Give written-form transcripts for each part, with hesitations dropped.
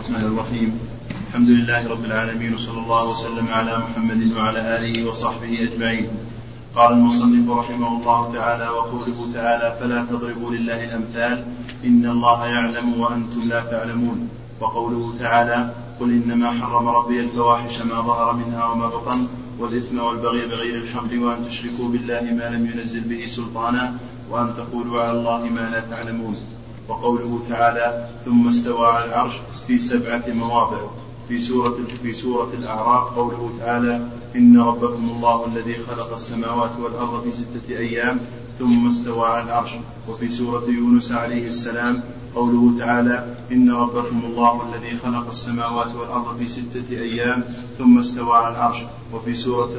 الرحمن الرحيم. الحمد لله رب العالمين، وصلى الله وسلم على محمد وعلى آله وصحبه أجمعين. قال المصنف رحمه الله تعالى: وقوله تعالى: فلا تضربوا لله الأمثال إن الله يعلم وأنتم لا تعلمون. وقوله تعالى: قل إنما حرم ربي الفواحش ما ظهر منها وما بطن والإثم والبغي بغير الحق وأن تشركوا بالله ما لم ينزل به سلطانا وأن تقولوا على الله ما لا تعلمون. وقوله تعالى: ثم استوى على العرش في 7 مواضع. في سورة الأعراف قوله تعالى: إن ربكم الله الذي خلق السماوات والأرض في 6 أيام ثم استوى على العرش. وفي سورة يونس عليه السلام قوله تعالى: إن ربكم الله الذي خلق السماوات والأرض في 6 أيام ثم استوى على العرش. وفي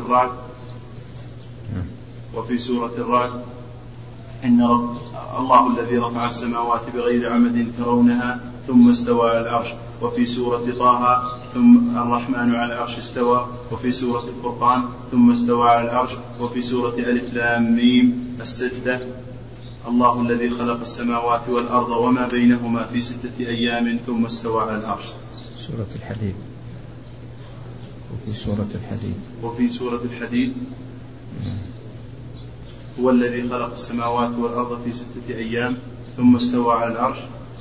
سورة الرعد إن الله الذي رفع السماوات بغير عمد ترونها ثم استوى على العرش. وفي سورة طه: ثم الرحمن على العرش استوى. وفي سورة الفرقان: ثم استوى على العرش. وفي سورة ألف لام ميم السجدة: الله الذي خلق السماوات والأرض وما بينهما في 6 أيام ثم استوى على العرش. سورة الحديد. وفي سورة الحديد: هو الذي خلق السماوات والأرض في 6 أيام ثم استوى على العرش.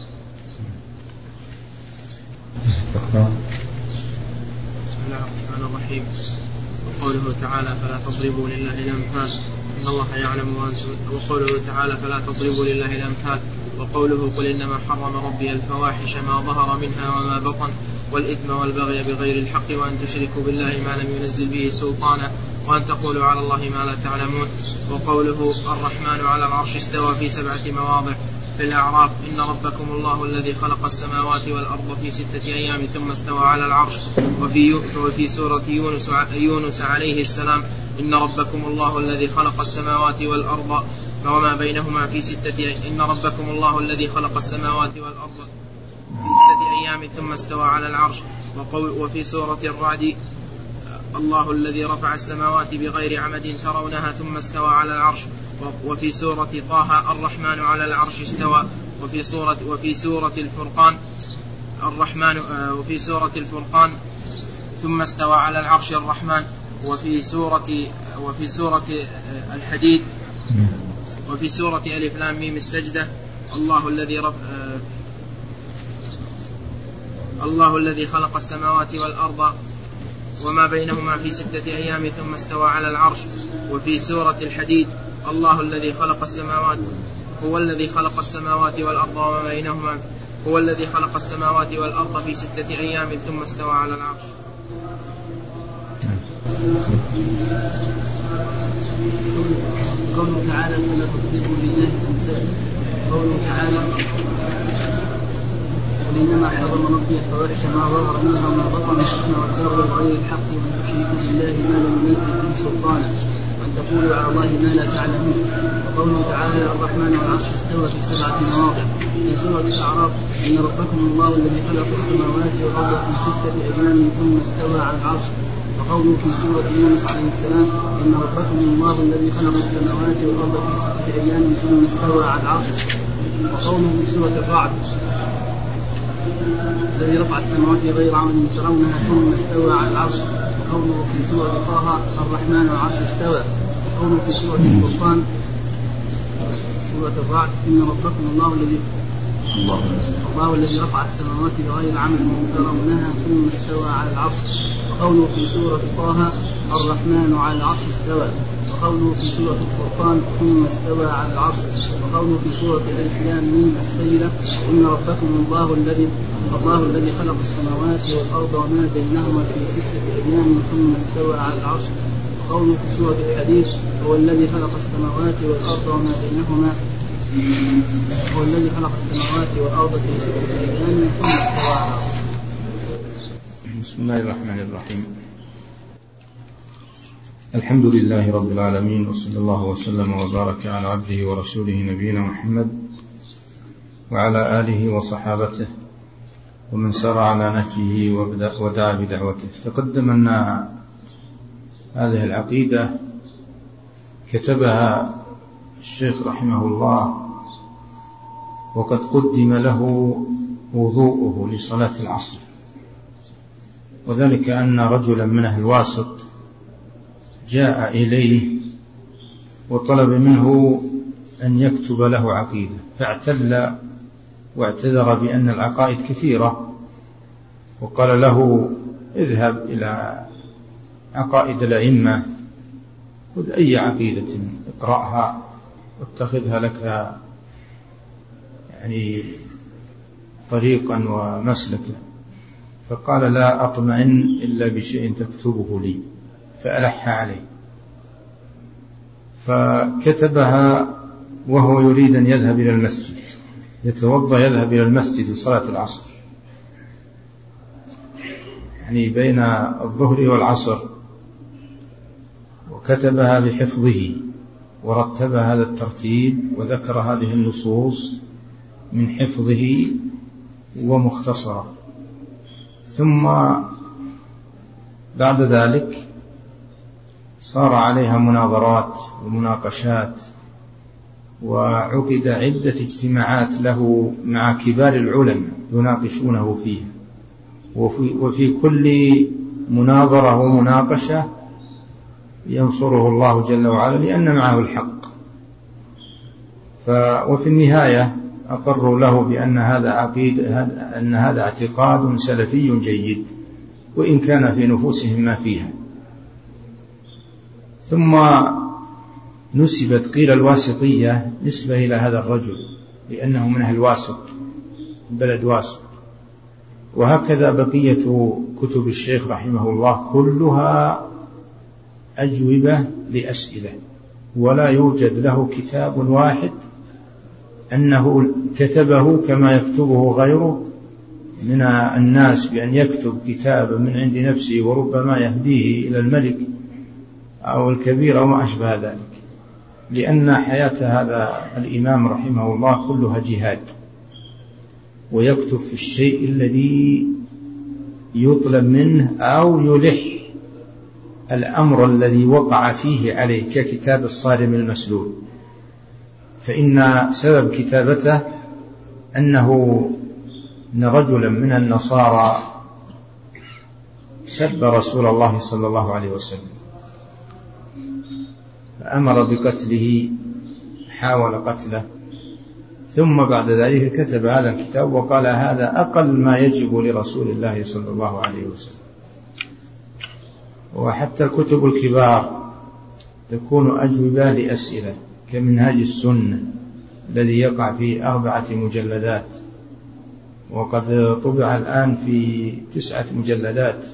بسم الله الرحمن الرحيم. وقوله تعالى: فلا تضربوا لله الأمثال إن الله يعلم وأنتم. وقوله تعالى: فلا تضربوا لله الأمثال. وقوله: قل إنما حرم ربي الفواحش ما ظهر منها وما بطن والإثم والبغي بغير الحق وأن تشركوا بالله ما لم ينزل به سلطانا وأن تقولوا على الله ما لا تعلمون. وقوله: الرحمن على العرش استوى في 7 مواضع. في الأعراف: إن ربكم الله الذي خلق السماوات والأرض في 6 أيام ثم استوى على العرش. وفي سورة يونس عليه السلام: إن ربكم الله الذي خلق السماوات والأرض وما بينهما في 6 أيام ثم استوى على العرش. وفي سورة الرعد: الله الذي رفع السماوات بغير عمد ترونها ثم استوى على العرش. وفي سورة طه: الرحمن على العرش استوى. وفي سورة الفرقان: ثم استوى على العرش الرحمن. وفي سورة الحديد: وفي سورة ألف لام ميم السجدة: الله الذي خلق السماوات والأرض وما بينهما في 6 أيام ثم استوى على العرش. وفي سورة الحديد: الله الذي خلق السماوات هو الذي خلق السماوات والأرض وما بينهما هو الذي خلق السماوات والأرض في 6 أيام ثم استوى على العرش. قوله تعالى: فلا تضربوا لله الأمثال. قوله تعالى: قل إنما حرم ربي الفواحش ما ظهر منها وما بطن والإثم والبغي بغير الحق وأن تشركوا بالله ما لم ينزل به سلطانا وأن تقولوا على الله ما لا تعلمون. وقوله تعالى: الرحمن على العرش استوى في 7 مواضع. في سورة الأعراف: إن ربكم الله الذي خلق السماوات والأرض في 6 أيام ثم استوى على العرش. وقوله في سورة يونس عليه السلام: إن ربكم الله الذي خلق السماوات والأرض في 6 أيام ثم استوى على العرش. وقوله في سورة الرعد: الذي رفع السماوات بغير عمد ترونها ثم استوى على العرش. وقوله في سورة طه: الرحمن على العرش استوى. وقوله في سورة الفرقان سورة الرعد: إن ربكم الله الذي رفع السماوات بغير عمد ترونها ثم استوى على العرش. وقوله في سورة طه: الرحمن على العرش استوى. وقوله في سورة الفرقان: ثم استوى على العرش. وقوله في سورة ألف لام ميم السجدة: إن ربكم الله الذي خلق السماوات والأرض وما بينهما في 6 أيام ثم استوى على العرش. وقوله في سورة الحديد: هو الذي خلق السماوات والأرض وما بينهما في 6 أيام ثم استوى على العرش. بسم الله الرحمن الرحيم. الحمد لله رب العالمين، وصلى الله وسلم وبارك على عبده ورسوله نبينا محمد وعلى آله وصحابته ومن سار على نهجه ودعا بدعوته. تقدم أن هذه العقيدة كتبها الشيخ رحمه الله وقد قدم له وضوءه لصلاة العصر، وذلك أن رجلا من أهل الواسط جاء إليه وطلب منه أن يكتب له عقيدة، فاعتل واعتذر بأن العقائد كثيرة، وقال له اذهب إلى عقائد الأئمة، خذ أي عقيدة اقرأها واتخذها لك يعني طريقا ومسلكا. فقال لا أطمئن إلا بشيء تكتبه لي، فألح عليه فكتبها وهو يريد أن يذهب إلى المسجد، يتوضأ يذهب إلى المسجد لصلاة العصر، يعني بين الظهر والعصر، وكتبها بحفظه ورتب هذا الترتيب وذكر هذه النصوص من حفظه ومختصرة. ثم بعد ذلك صار عليها مناظرات ومناقشات، وعقد عدة اجتماعات له مع كبار العلماء يناقشونه فيها، وفي كل مناظرة ومناقشة ينصره الله جل وعلا لأن معه الحق. وفي النهاية أقروا له بأن هذا اعتقاد سلفي جيد، وإن كان في نفوسهم ما فيها. ثم نسبت قيل الواسطية نسبة إلى هذا الرجل لأنه من أهل واسط، بلد واسط. وهكذا بقية كتب الشيخ رحمه الله كلها أجوبة لأسئلة، ولا يوجد له كتاب واحد أنه كتبه كما يكتبه غيره من الناس، بأن يكتب كتابا من عند نفسه وربما يهديه إلى الملك أو الكبير أو ما أشبه ذلك، لأن حياة هذا الإمام رحمه الله كلها جهاد، ويكتب في الشيء الذي يطلب منه أو يلح الأمر الذي وقع فيه عليه، ككتاب الصارم المسلول. فإن سبب كتابته أن رجلا من النصارى سب رسول الله صلى الله عليه وسلم، فأمر بقتله، حاول قتله، ثم بعد ذلك كتب هذا الكتاب وقال هذا أقل ما يجب لرسول الله صلى الله عليه وسلم. وحتى الكتب الكبار تكون أجوبة لأسئلة، كمنهاج السنة الذي يقع في 4 مجلدات، وقد طبع الآن في 9 مجلدات،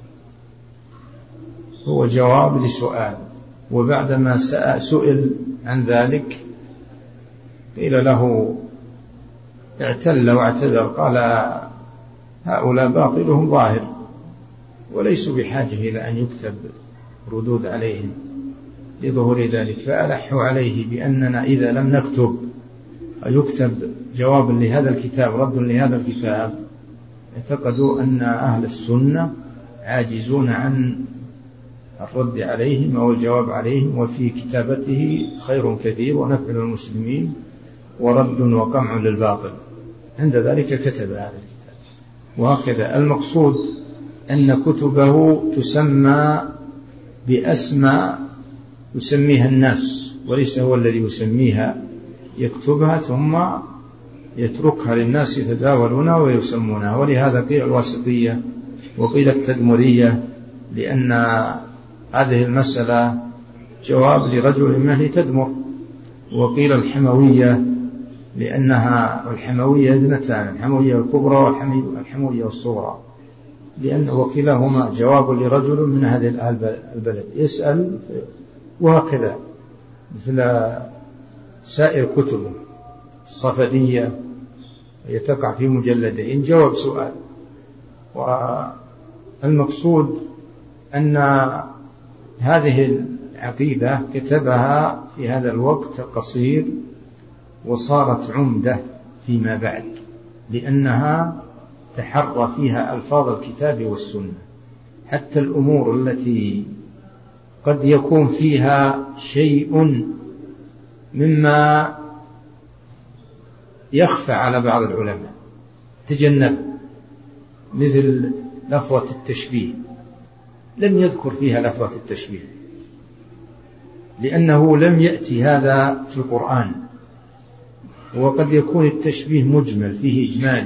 هو جواب لسؤال. وبعدما سئل عن ذلك قيل له اعتل واعتذر، قال هؤلاء باطلهم ظاهر وليسوا بحاجة إلى أن يكتب ردود عليهم لظهور ذلك. فألحوا عليه بأننا إذا لم نكتب يكتب جواب لهذا الكتاب، رد لهذا الكتاب، اعتقدوا أن أهل السنة عاجزون عن الرد عليهم أو الجواب عليهم، وفي كتابته خير كثير ونفع للمسلمين ورد وقمع للباطل. عند ذلك كتب هذا الكتاب. وهكذا المقصود أن كتبه تسمى بأسماء يسميها الناس، وليس هو الذي يسميها، يكتبها ثم يتركها للناس يتداولونها ويسمونها. ولهذا قيل الواسطية وقيل التدمرية، لأن هذه المسألة جواب لرجل من أهل تدمر. وقيل الحموية لأنها الحموية 2، الحموية الكبرى والحموية الصغرى، لأن وكلاهما جواب لرجل من هذه البلد يسأل. وهكذا مثل سائر كتبه الصفدية يتقع في مجلدين جواب سؤال. والمقصود أن هذه العقيدة كتبها في هذا الوقت قصير، وصارت عمدة فيما بعد، لأنها تحرى فيها ألفاظ الكتاب والسنة. حتى الأمور التي قد يكون فيها شيء مما يخفى على بعض العلماء تجنب، مثل لفظة التشبيه، لم يذكر فيها لفظة التشبيه، لأنه لم يأتي هذا في القرآن. وقد يكون التشبيه مجمل فيه إجمال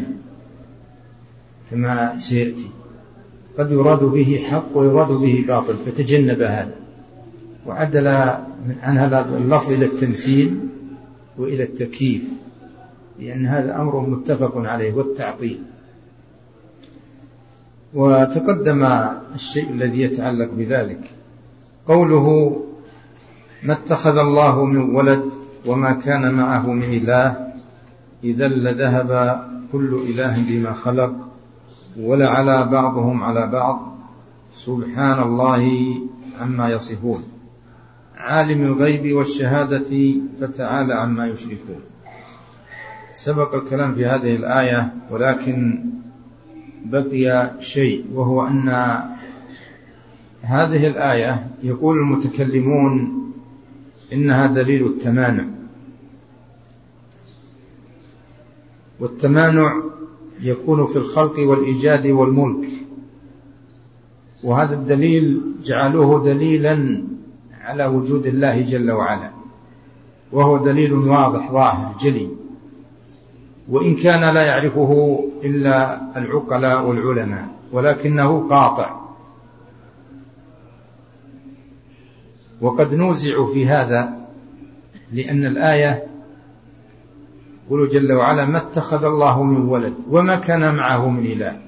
كما سيأتي، قد يراد به حق ويراد به باطل، فتجنب هذا وعدل عن هذا اللفظ إلى التمثيل وإلى التكييف، لأن هذا أمر متفق عليه، والتعطيل. وتقدم الشيء الذي يتعلق بذلك، قوله ما اتخذ الله من ولد وما كان معه من إله إذا لذهب كل إله بما خلق ولعلى بعضهم على بعض سبحان الله عما يصفون عالم الغيب والشهادة فتعالى عما يشركون. سبق الكلام في هذه الآية، ولكن بقي شيء، وهو أن هذه الآية يقول المتكلمون إنها دليل التمانع، والتمانع يكون في الخلق والإيجاد والملك، وهذا الدليل جعلوه دليلا على وجود الله جل وعلا، وهو دليل واضح ظاهر جلي، وإن كان لا يعرفه إلا العقلاء والعلماء، ولكنه قاطع. وقد نوزع في هذا، لأن الآية يقول جل وعلا ما اتخذ الله من ولد وما كان معه من إله،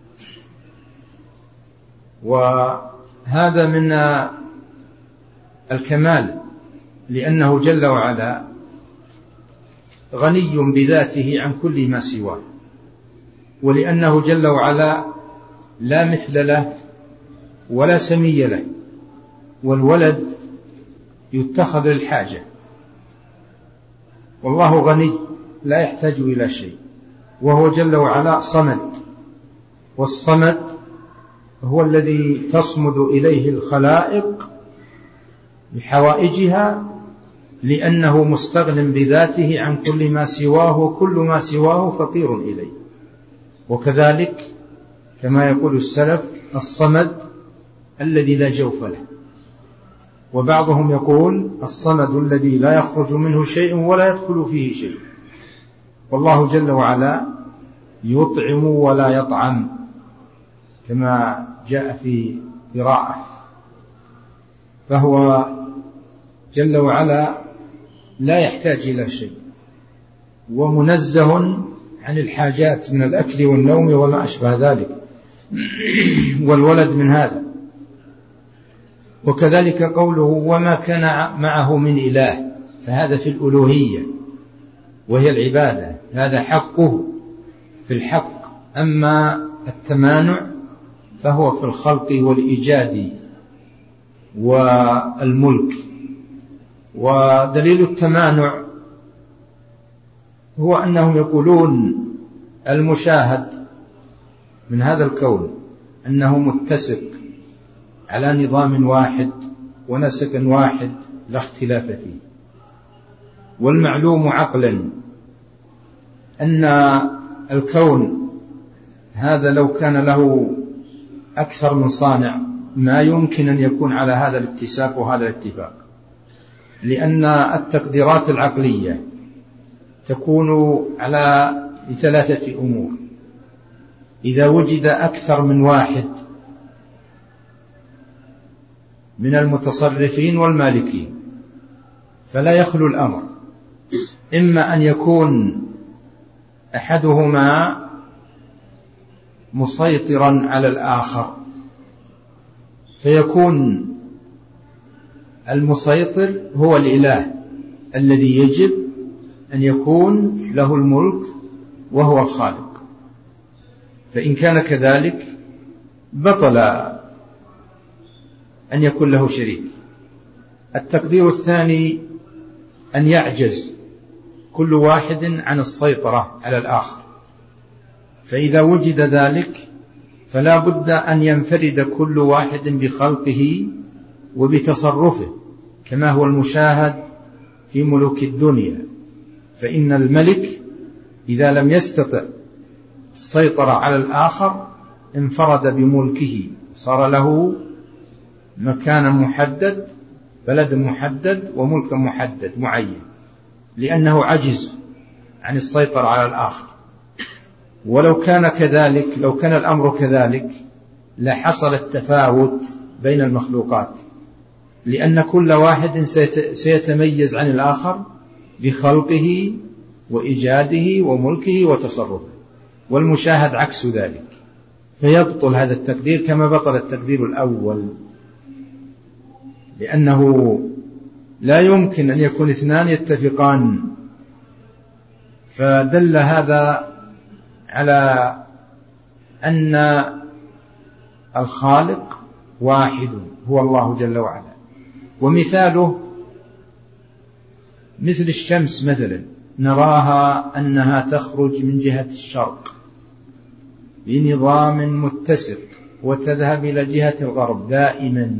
وهذا من الكمال، لأنه جل وعلا غني بذاته عن كل ما سواه، ولأنه جل وعلا لا مثل له ولا سمي له، والولد يتخذ للحاجة، والله غني لا يحتاج إلى شيء، وهو جل وعلا صمد، والصمد هو الذي تصمد إليه الخلائق بحوائجها، لأنه مستغن بذاته عن كل ما سواه، وكل ما سواه فقير إليه. وكذلك كما يقول السلف الصمد الذي لا جوف له، وبعضهم يقول الصمد الذي لا يخرج منه شيء ولا يدخل فيه شيء. والله جل وعلا يطعم ولا يطعم كما جاء في قراءة، فهو جل وعلا لا يحتاج إلى شيء، ومنزه عن الحاجات من الأكل والنوم وما أشبه ذلك، والولد من هذا. وكذلك قوله وما كان معه من إله، فهذا في الألوهية وهي العبادة، هذا حقه في الحق. أما التمانع فهو في الخلق والإيجاد والملك. ودليل التمانع هو أنهم يقولون المشاهد من هذا الكون أنه متسق على نظام واحد ونسق واحد لا اختلاف فيه، والمعلوم عقلا أن الكون هذا لو كان له أكثر من صانع ما يمكن أن يكون على هذا الاتساق وهذا الاتفاق، لأن التقديرات العقلية تكون على ثلاثة أمور. إذا وجد أكثر من واحد من المتصرفين والمالكين فلا يخلو الأمر، إما أن يكون أحدهما مسيطرا على الآخر، فيكون المسيطر هو الإله الذي يجب أن يكون له الملك وهو الخالق، فإن كان كذلك بطل أن يكون له شريك. التقدير الثاني أن يعجز كل واحد عن السيطرة على الآخر، فإذا وجد ذلك فلا بد أن ينفرد كل واحد بخلقه وبتصرفه، كما هو المشاهد في ملوك الدنيا، فإن الملك إذا لم يستطع السيطرة على الآخر انفرد بملكه، صار له مكان محدد، بلد محدد، وملك محدد معين، لأنه عجز عن السيطرة على الآخر. ولو كان كذلك، لو كان الأمر كذلك لحصل التفاوت بين المخلوقات، لأن كل واحد سيتميز عن الآخر بخلقه وإيجاده وملكه وتصرفه، والمشاهد عكس ذلك، فيبطل هذا التقدير كما بطل التقدير الأول، لأنه لا يمكن أن يكون اثنان يتفقان. فدل هذا على أن الخالق واحد هو الله جل وعلا. ومثاله مثل الشمس مثلا، نراها أنها تخرج من جهة الشرق بنظام متسق وتذهب إلى جهة الغرب دائما،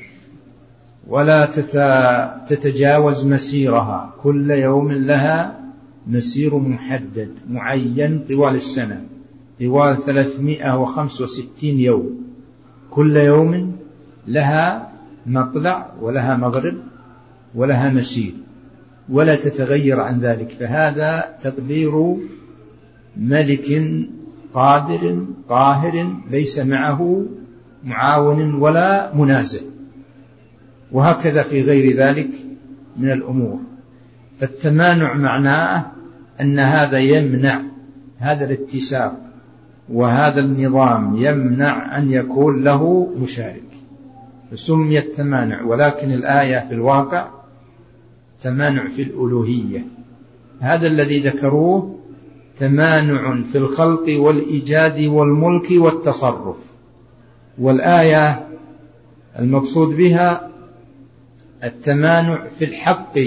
ولا تتجاوز مسيرها، كل يوم لها مسير محدد معين طوال السنة، طوال 365 يوم، كل يوم لها مطلع ولها مغرب ولها مسير، ولا تتغير عن ذلك. فهذا تقدير ملك قادر قاهر ليس معه معاون ولا منازع. وهكذا في غير ذلك من الأمور. فالتمانع معناه أن هذا يمنع، هذا الاتساق وهذا النظام يمنع أن يكون له مشارك، فسمي التمانع. ولكن الآية في الواقع تمانع في الألوهية، هذا الذي ذكروه تمانع في الخلق والإيجاد والملك والتصرف. والآية المقصود بها التمانع في الحق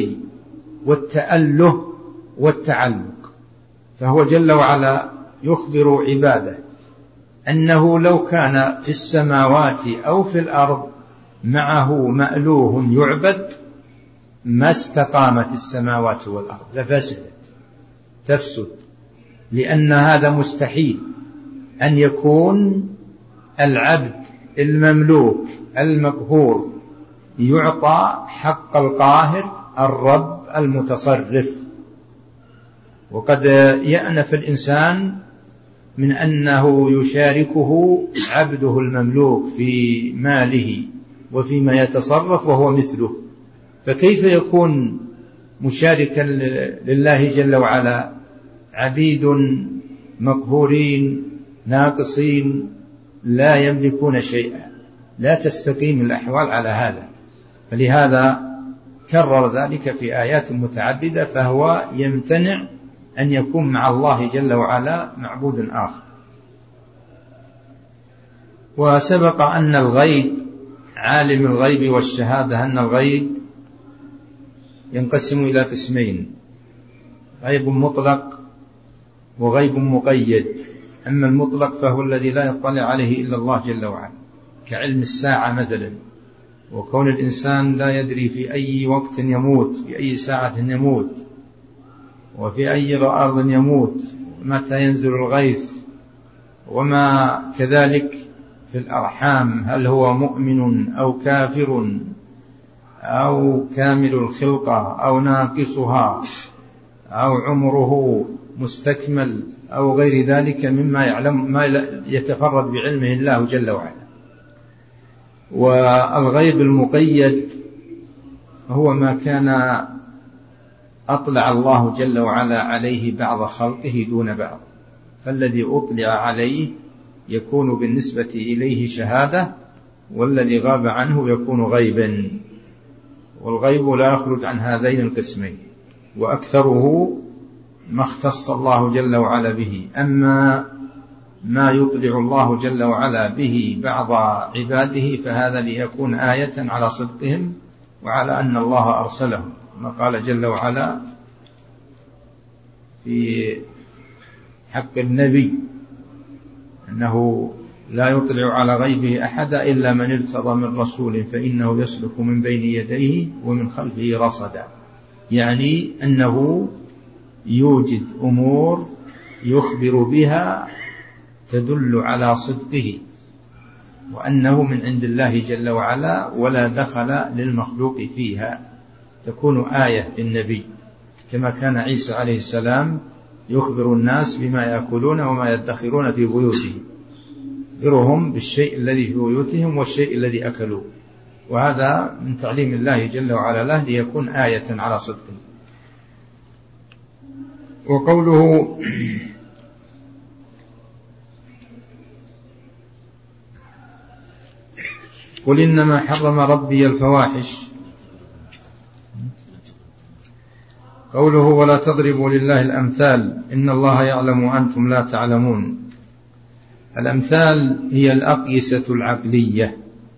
والتأله والتعلق. فهو جل وعلا يخبر عباده أنه لو كان في السماوات أو في الأرض معه مألوه يعبد ما استقامت السماوات والأرض، لفسدت، تفسد، لأن هذا مستحيل أن يكون العبد المملوك المقهور يعطى حق القاهر الرب المتصرف. وقد يأنف الإنسان من أنه يشاركه عبده المملوك في ماله وفيما يتصرف وهو مثله، فكيف يكون مشاركا لله جل وعلا عبيد مقهورين ناقصين لا يملكون شيئا؟ لا تستقيم الأحوال على هذا. فلهذا كرر ذلك في آيات متعددة، فهو يمتنع أن يكون مع الله جل وعلا معبود آخر. وسبق أن الغيب، عالم الغيب والشهادة، أن الغيب ينقسم إلى قسمين: غيب مطلق وغيب مقيد. أما المطلق فهو الذي لا يطلع عليه إلا الله جل وعلا، كعلم الساعة مثلا، وكون الإنسان لا يدري في أي وقت يموت، في أي ساعة يموت، وفي أي أرض يموت، متى ينزل الغيث، وما كذلك في الأرحام، هل هو مؤمن أو كافر أو كامل الخلقة أو ناقصها أو عمره مستكمل أو غير ذلك مما يعلم، ما يتفرد بعلمه الله جل وعلا. والغيب المقيد هو ما كان أطلع الله جل وعلا عليه بعض خلقه دون بعض، فالذي أطلع عليه يكون بالنسبة إليه شهادة، والذي غاب عنه يكون غيبا. والغيب لا يخرج عن هذين القسمين، وأكثره ما اختص الله جل وعلا به. أما ما يطلع الله جل وعلا به بعض عباده فهذا ليكون آية على صدقهم وعلى أن الله أرسلهم، ما قال جل وعلا في حق النبي أنه لا يطلع على غيبه أحدا إلا من ارتضى من رسول فإنه يسلك من بين يديه ومن خلفه رصدا، يعني أنه يوجد أمور يخبر بها تدل على صدقه وأنه من عند الله جل وعلا ولا دخل للمخلوق فيها، تكون آية للنبي، كما كان عيسى عليه السلام يخبر الناس بما يأكلون وما يدخرون في بيوتهم، يخبرهم بالشيء الذي في بيوتهم والشيء الذي أكلوه، وهذا من تعليم الله جل وعلا له ليكون آية على صدقه. وقوله قل إنما حرم ربي الفواحش، قوله ولا تضربوا لله الأمثال إن الله يعلم وأنتم لا تعلمون. الأمثال هي الأقيسة العقلية،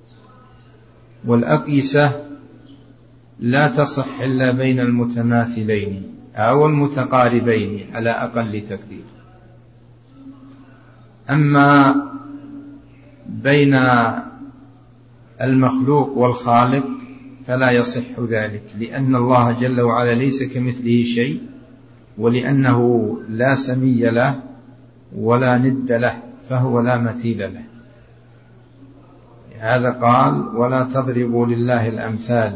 والأقيسة لا تصح إلا بين المتماثلين أو المتقاربين على أقل تقدير. أما بين المخلوق والخالق فلا يصح ذلك، لأن الله جل وعلا ليس كمثله شيء، ولأنه لا سمي له ولا ند له، فهو لا مثيل له. هذا قال ولا تضربوا لله الأمثال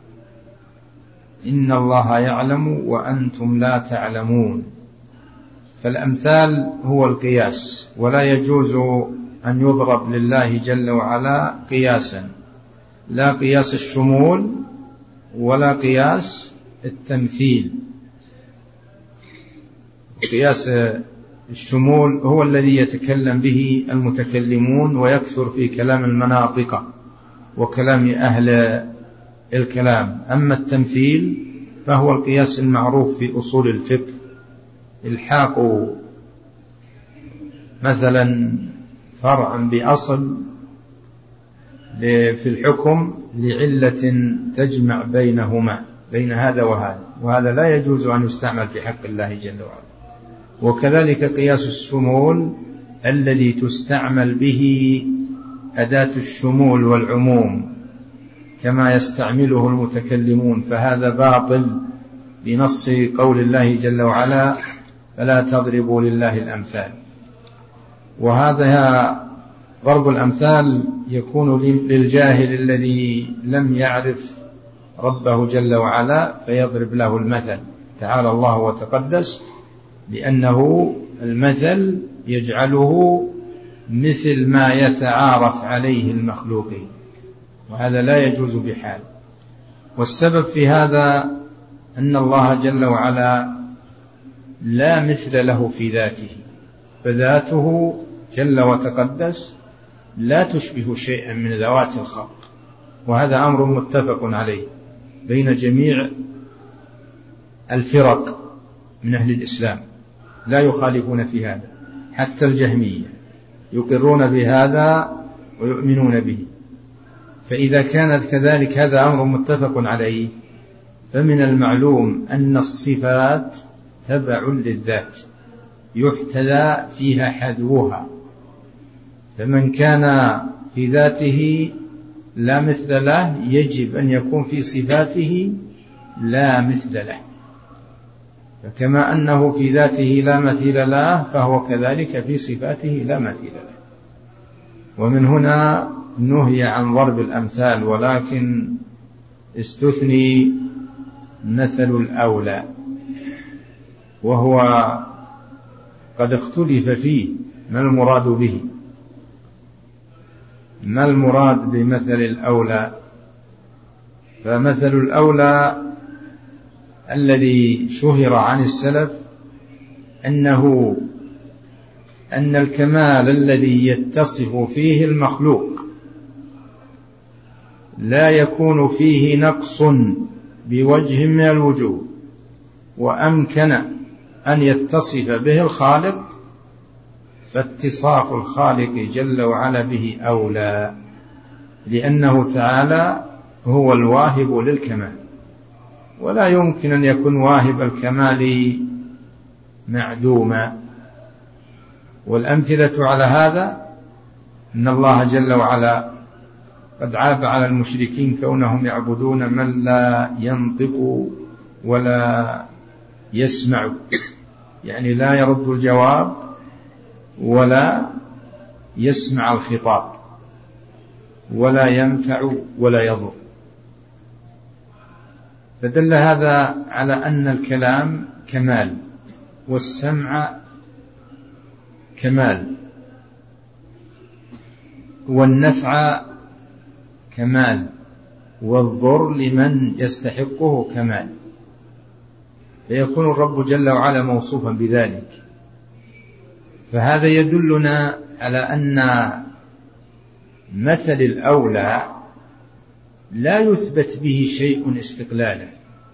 إن الله يعلم وأنتم لا تعلمون. فالأمثال هو القياس، ولا يجوز أن يضرب لله جل وعلا قياسا، لا قياس الشمول ولا قياس التمثيل. قياس الشمول هو الذي يتكلم به المتكلمون ويكثر في كلام المناطق وكلام أهل الكلام. أما التمثيل فهو القياس المعروف في أصول الفقه، الحاق مثلا فرعا بأصل في الحكم لعلة تجمع بينهما، بين هذا وهذا، وهذا لا يجوز أن يستعمل في حق الله جل وعلا. وكذلك قياس الشمول الذي تستعمل به أداة الشمول والعموم كما يستعمله المتكلمون، فهذا باطل بنص قول الله جل وعلا فلا تضربوا لله الأمثال. وهذا ضرب الأمثال يكون للجاهل الذي لم يعرف ربه جل وعلا فيضرب له المثل، تعالى الله وتقدس، لأنه المثل يجعله مثل ما يتعارف عليه المخلوقين، وهذا لا يجوز بحال. والسبب في هذا أن الله جل وعلا لا مثل له في ذاته، فذاته جل وتقدس لا تشبه شيئا من ذوات الخلق، وهذا أمر متفق عليه بين جميع الفرق من أهل الإسلام، لا يخالفون في هذا، حتى الجهمية يقرون بهذا ويؤمنون به. فإذا كانت كذلك هذا أمر متفق عليه، فمن المعلوم أن الصفات تبع للذات يحتذى فيها حذوها، فمن كان في ذاته لا مثل له يجب أن يكون في صفاته لا مثل له، فكما أنه في ذاته لا مثيل له فهو كذلك في صفاته لا مثيل له. ومن هنا نهي عن ضرب الأمثال، ولكن استثني مثل الأولى، وهو قد اختلف فيه ما المراد به، ما المراد بمثل الأولى. فمثل الأولى الذي شهر عن السلف أن الكمال الذي يتصف فيه المخلوق لا يكون فيه نقص بوجه من الوجوه، وأمكن أن يتصف به الخالق، فاتصاف الخالق جل وعلا به أولى، لأنه تعالى هو الواهب للكمال، ولا يمكن أن يكون واهب الكمال معدوما. والأمثلة على هذا أن الله جل وعلا قد عاب على المشركين كونهم يعبدون من لا ينطق ولا يسمع، يعني لا يرد الجواب ولا يسمع الخطاب ولا ينفع ولا يضر. فدل هذا على أن الكلام كمال، والسمع كمال، والنفع كمال، والضر لمن يستحقه كمال، فيكون الرب جل وعلا موصوفا بذلك. فهذا يدلنا على أن مثل الأولى لا يثبت به شيء استقلالا،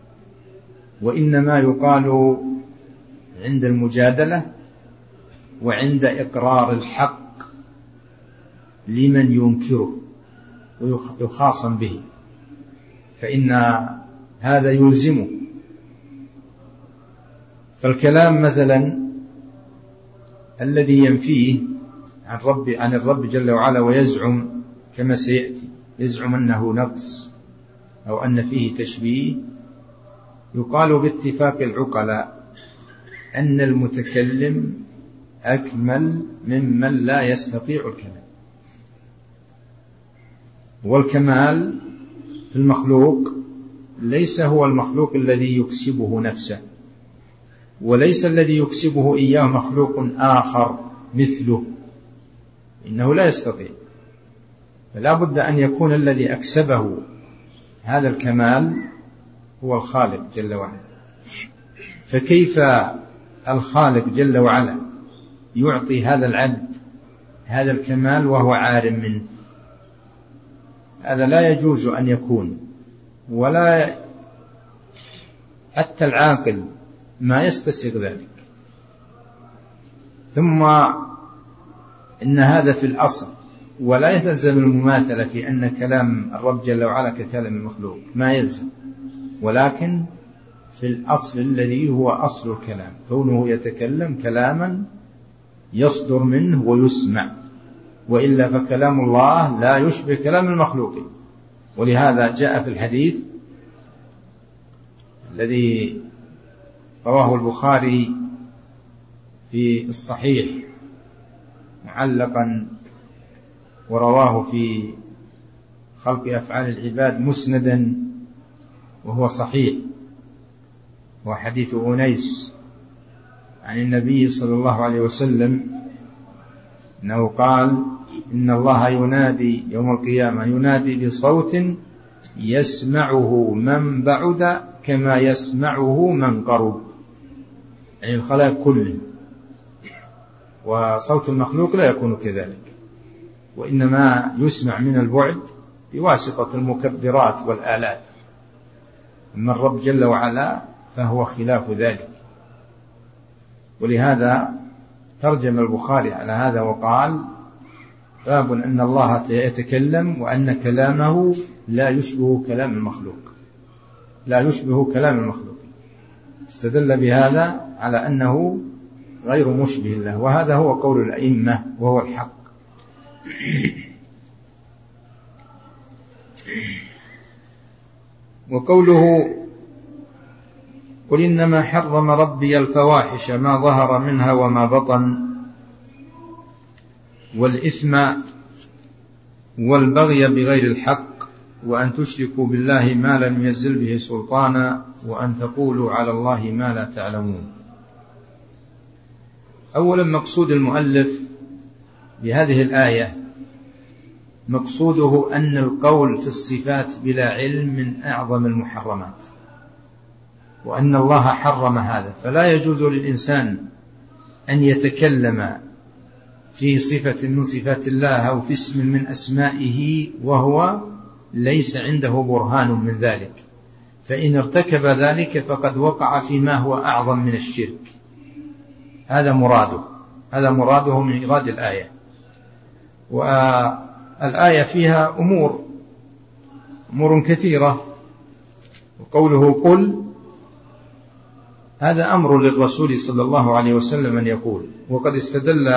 وإنما يقال عند المجادلة وعند إقرار الحق لمن ينكره ويخاصم به، فإن هذا يلزمه. فالكلام مثلا الذي ينفيه عن الرب جل وعلا ويزعم كما سيأتي، يزعم أنه نقص أو أن فيه تشبيه، يقال باتفاق العقلاء أن المتكلم أكمل ممن لا يستطيع الكلام. والكمال في المخلوق ليس هو المخلوق الذي يكسبه نفسه، وليس الذي يكسبه إياه مخلوق آخر مثله، إنه لا يستطيع. فلا بد أن يكون الذي أكسبه هذا الكمال هو الخالق جل وعلا. فكيف الخالق جل وعلا يعطي هذا العبد هذا الكمال وهو عار منه؟ هذا لا يجوز أن يكون، ولا حتى العاقل ما يستسيغ ذلك. ثم إن هذا في الأصل، ولا يلزم المماثلة في أن كلام الرب جل وعلا ككلام المخلوق، ما يلزم، ولكن في الأصل الذي هو أصل الكلام، كونه يتكلم كلاما يصدر منه ويسمع، وإلا فكلام الله لا يشبه كلام المخلوق. ولهذا جاء في الحديث الذي رواه البخاري في الصحيح معلقا، ورواه في خلق أفعال العباد مسندا وهو صحيح، وحديث أنيس عن النبي صلى الله عليه وسلم أنه قال: إن الله ينادي يوم القيامة، ينادي بصوت يسمعه من بعد كما يسمعه من قرب، يعني الخلائق كله. وصوت المخلوق لا يكون كذلك، وإنما يسمع من البعد بواسطة المكبرات والآلات. أما الرب جل وعلا فهو خلاف ذلك. ولهذا ترجم البخاري على هذا وقال: باب أن الله يتكلم وأن كلامه لا يشبه كلام المخلوق، لا يشبه كلام المخلوق. استدل بهذا على أنه غير مشبه له، وهذا هو قول الأئمة وهو الحق. وقوله: قل إنما حرم ربي الفواحش ما ظهر منها وما بطن والإثم والبغي بغير الحق وأن تشركوا بالله ما لم ينزل به سلطانا وأن تقولوا على الله ما لا تعلمون. أولا، مقصود المؤلف بهذه الآية مقصوده أن القول في الصفات بلا علم من أعظم المحرمات، وأن الله حرم هذا، فلا يجوز للإنسان أن يتكلم في صفة من صفات الله أو في اسم من أسمائه وهو ليس عنده برهان من ذلك، فإن ارتكب ذلك فقد وقع فيما هو أعظم من الشرك. هذا مراده من إيراد الآية. والآية فيها أمور كثيرة. وقوله قل، هذا أمر للرسول صلى الله عليه وسلم أن يقول، وقد استدل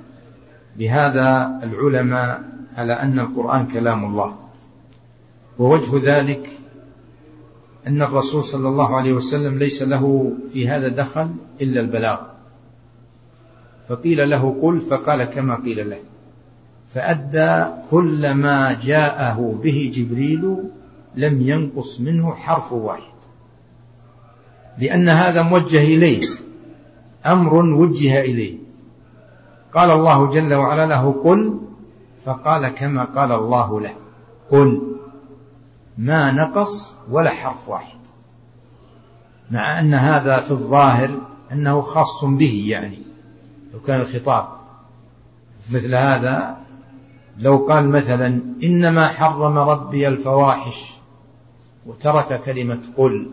بهذا العلماء على أن القرآن كلام الله. ووجه ذلك أن الرسول صلى الله عليه وسلم ليس له في هذا دخل إلا البلاغ، فقيل له قل فقال كما قيل له، فأدى كل ما جاءه به جبريل لم ينقص منه حرف واحد، لأن هذا موجه إليه، أمر وجه إليه. قال الله جل وعلا له قل، فقال كما قال الله له قل، ما نقص ولا حرف واحد، مع أن هذا في الظاهر أنه خاص به، يعني لو كان الخطاب مثل هذا، لو قال مثلا إنما حرم ربي الفواحش وترك كلمة قل،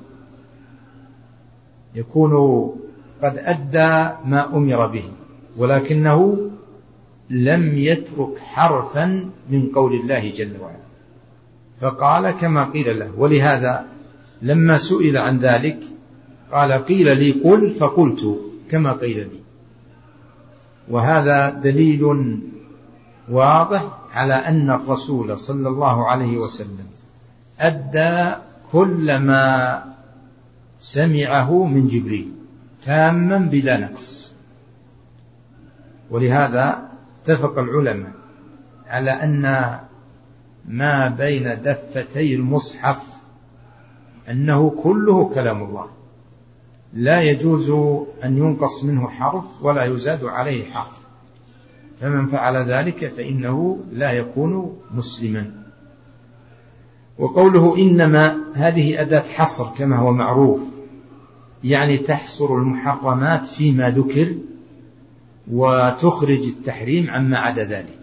يكون قد أدى ما أمر به، ولكنه لم يترك حرفا من قول الله جل وعلا، فقال كما قيل له. ولهذا لما سئل عن ذلك قال قيل لي قل فقلت كما قيل لي. وهذا دليل واضح على أن الرسول صلى الله عليه وسلم أدى كل ما سمعه من جبريل تاما بلا نقص. ولهذا اتفق العلماء على أن ما بين دفتي المصحف أنه كله كلام الله، لا يجوز أن ينقص منه حرف ولا يزاد عليه حرف، فمن فعل ذلك فإنه لا يكون مسلما. وقوله إنما هذه أداة حصر كما هو معروف، يعني تحصر المحرمات فيما ذكر وتخرج التحريم عما عدا ذلك،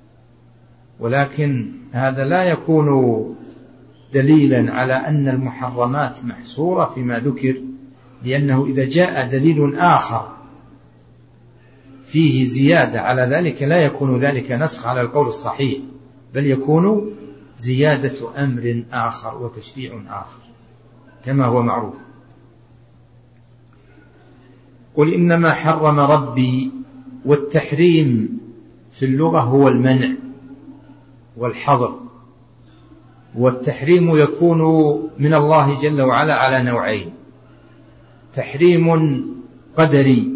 ولكن هذا لا يكون دليلا على أن المحرمات محصورة فيما ذكر، لأنه إذا جاء دليل آخر فيه زيادة على ذلك لا يكون ذلك نسخ على القول الصحيح، بل يكون زيادة أمر آخر وتشريع آخر كما هو معروف. قل إنما حرم ربي، والتحريم في اللغة هو المنع والحظر، والتحريم يكون من الله جل وعلا على نوعين: تحريم قدري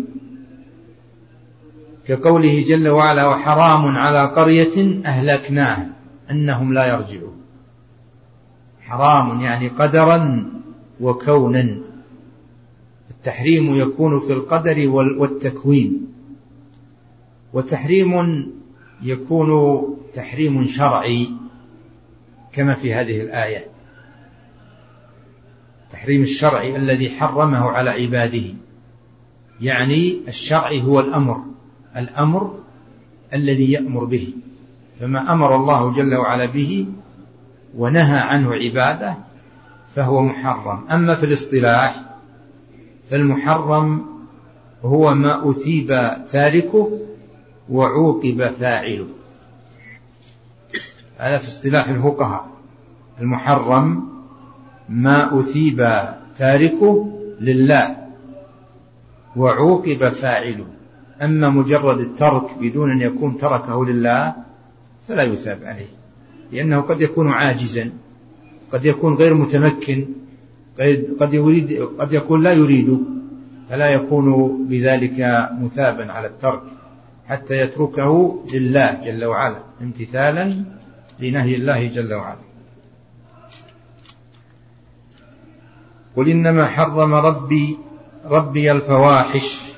كقوله جل وعلا وحرام على قرية أهلكناها أنهم لا يرجعون، حرام يعني قدرا وكونا. التحريم يكون في القدر والتكوين، وتحريم يكون تحريم شرعي كما في هذه الآية، تحريم الشرعي الذي حرمه على عباده، يعني الشرعي هو الأمر الذي يأمر به، فما أمر الله جل وعلا به ونهى عنه عباده فهو محرم. أما في الاصطلاح فالمحرم هو ما أثيب تاركه وعوقب فاعله، هذا في اصطلاح الفقهاء. المحرم ما أثيب تاركه لله وعوقب فاعله، أما مجرد الترك بدون أن يكون تركه لله فلا يثاب عليه، لأنه قد يكون عاجزا، قد يكون غير متمكن، قد يكون لا يريد، فلا يكون بذلك مثابا على الترك حتى يتركه لله جل وعلا امتثالا لنهي الله جل وعلا. قل إنما حرم ربي الفواحش.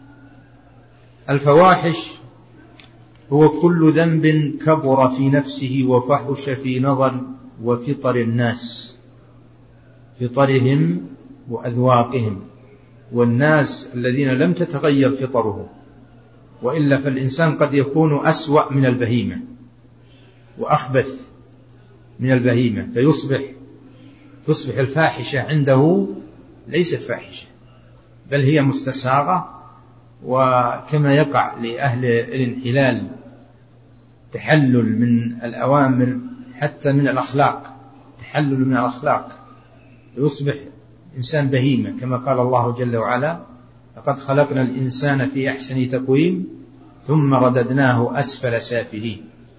الفواحش هو كل ذنب كبر في نفسه وفحش في نظر وفطر الناس، فطرهم وأذواقهم، والناس الذين لم تتغير فطرهم، وإلا فالإنسان قد يكون أسوأ من البهيمة وأخبث من البهيمة، تصبح الفاحشة عنده ليست فاحشة بل هي مستساغة. وكما يقع لأهل الانحلال تحلل من الأوامر حتى من الأخلاق، تحلل من الأخلاق، يصبح إنسان بهيمة، كما قال الله جل وعلا لقد خلقنا الإنسان في أحسن تقويم ثم رددناه أسفل سافلين.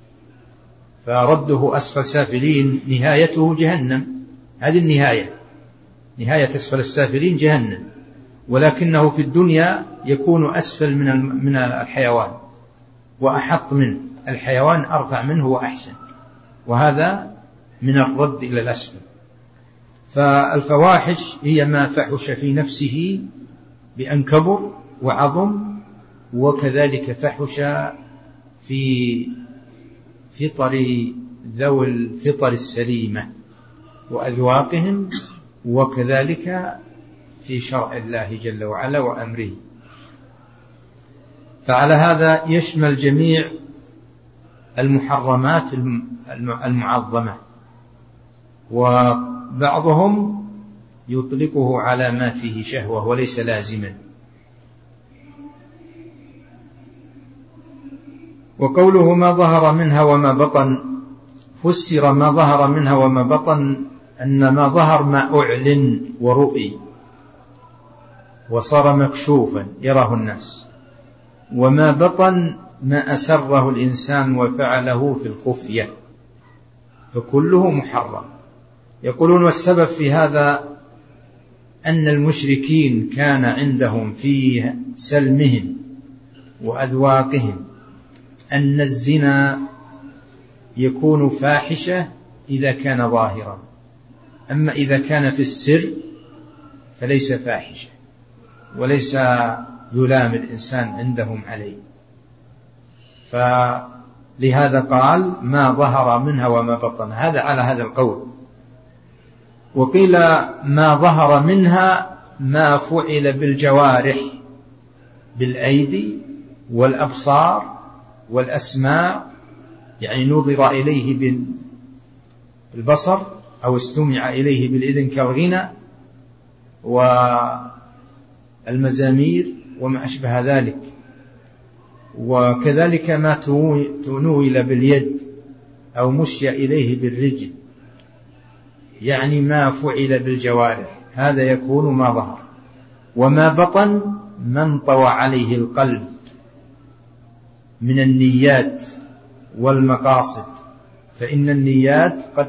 فرده أسفل سافلين نهايته جهنم، هذه نهاية أسفل السافلين جهنم، ولكنه في الدنيا يكون أسفل من الحيوان وأحط منه، الحيوان أرفع منه وأحسن، وهذا من الرد إلى الأسفل. فالفواحش هي ما فحش في نفسه بأن كبر وعظم، وكذلك فحش في فطر ذوي الفطر السليمة وأذواقهم، وكذلك في شرع الله جل وعلا وأمره. فعلى هذا يشمل جميع المحرمات المعظمة، وبعضهم يطلقه على ما فيه شهوة وليس لازما. وقوله ما ظهر منها وما بطن، فسر ما ظهر منها وما بطن أن ما ظهر ما أعلن ورؤي وصار مكشوفا يراه الناس، وما بطن ما أسره الإنسان وفعله في الخفية، فكله محرم. يقولون والسبب في هذا أن المشركين كان عندهم في سلمهم وأذواقهم أن الزنا يكون فاحشة إذا كان ظاهرا، أما إذا كان في السر فليس فاحشة وليس يلام الإنسان عندهم عليه. فلهذا قال ما ظهر منها وما بطن، هذا على هذا القول. وقيل ما ظهر منها ما فعل بالجوارح بالأيدي والأبصار والأسماع، يعني نظر إليه بالبصر أو استمع إليه بالإذن كالغنى والمزامير وما أشبه ذلك، وكذلك ما تنويل باليد أو مشي إليه بالرجل، يعني ما فعل بالجوارح، هذا يكون ما ظهر. وما بطن ما انطوى عليه القلب من النيات والمقاصد، فإن النيات قد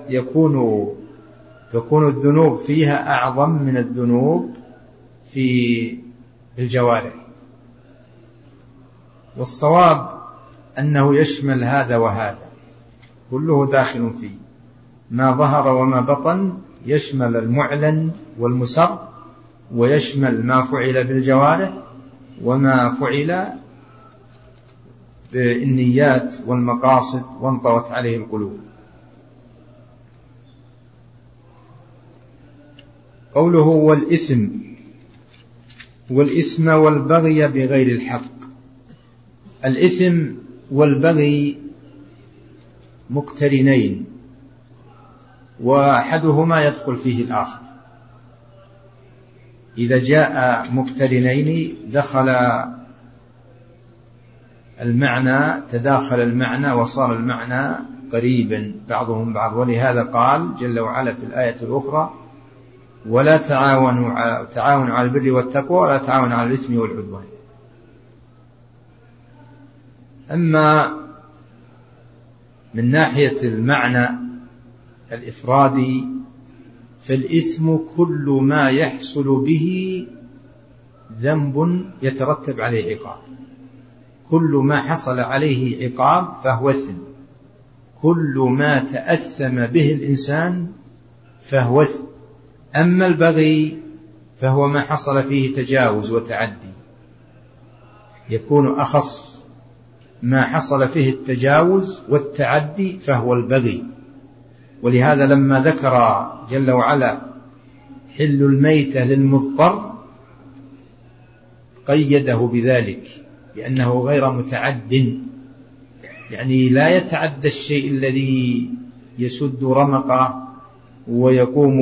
تكون الذنوب فيها أعظم من الذنوب في الجوارح. والصواب أنه يشمل هذا وهذا، كله داخل فيه. ما ظهر وما بطن يشمل المعلن والمسر، ويشمل ما فعل بالجوارح وما فعل بالنيات والمقاصد وانطوت عليه القلوب. قوله والإثم والبغي بغير الحق. الإثم والبغي مقترنين، وأحدهما يدخل فيه الآخر. إذا جاء مقترنين تداخل المعنى وصار المعنى قريبا بعضهم بعض. ولهذا قال جل وعلا في الآية الأخرى ولا تعاونوا على البر والتقوى ولا تعاونوا على الإثم والعدوان. أما من ناحية المعنى الإفرادي فالإثم كل ما يحصل به ذنب يترتب عليه عقاب، كل ما حصل عليه عقاب فهو إثم، كل ما تأثم به الإنسان فهو إثم. أما البغي فهو ما حصل فيه تجاوز وتعدي، يكون أخص ما حصل فيه التجاوز والتعدي فهو البغي. ولهذا لما ذكر جل وعلا حل الميتة للمضطر قيده بذلك لأنه غير متعد، يعني لا يتعدى الشيء الذي يسد رمقه ويقوم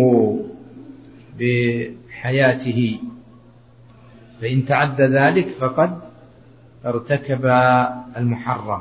بحياته، فإن تعدى ذلك فقد ارتكب المحرم.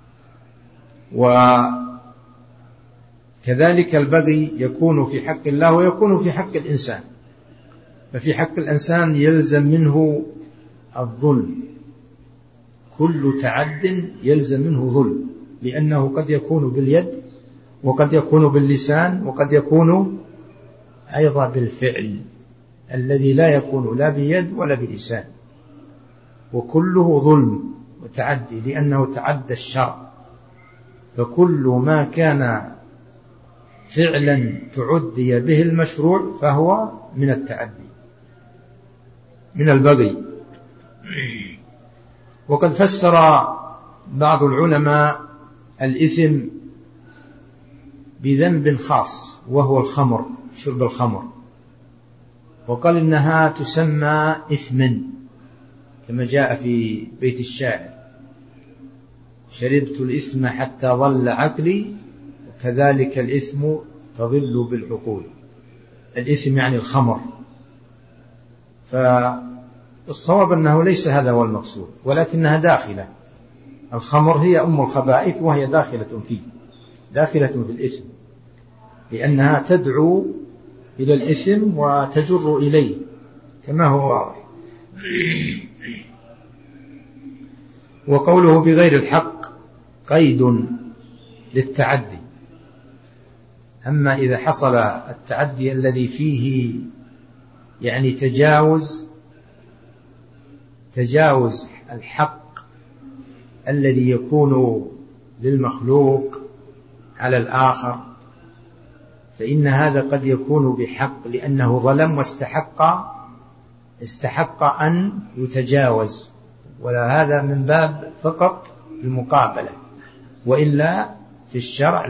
وكذلك البغي يكون في حق الله ويكون في حق الإنسان. ففي حق الإنسان يلزم منه الظلم، كل تعد يلزم منه ظلم، لأنه قد يكون باليد وقد يكون باللسان وقد يكون أيضا بالفعل الذي لا يكون لا بيد ولا بلسان، وكله ظلم وتعدي لأنه تعدى الشرع فكل ما كان فعلا تعدي به المشروع فهو من التعدي من البغي. وقد فسر بعض العلماء الإثم بذنب خاص وهو الخمر، شرب الخمر، وقال إنها تسمى إثما كما جاء في بيت الشاعر: شربت الإثم حتى ضل عقلي وكذلك الإثم تضل بالعقول. الإثم يعني الخمر، فالصواب أنه ليس هذا هو المقصود، ولكنها داخلة. الخمر هي أم الخبائث وهي داخلة فيه، داخلة في الإثم، لأنها تدعو إلى الإثم وتجر إليه كما هو واضح. وقوله بغير الحق قيد للتعدي. أما إذا حصل التعدي الذي فيه يعني تجاوز الحق الذي يكون للمخلوق على الآخر، فإن هذا قد يكون بحق لأنه ظلم واستحق أن يتجاوز، ولا هذا من باب فقط المقابلة، وإلا في الشرع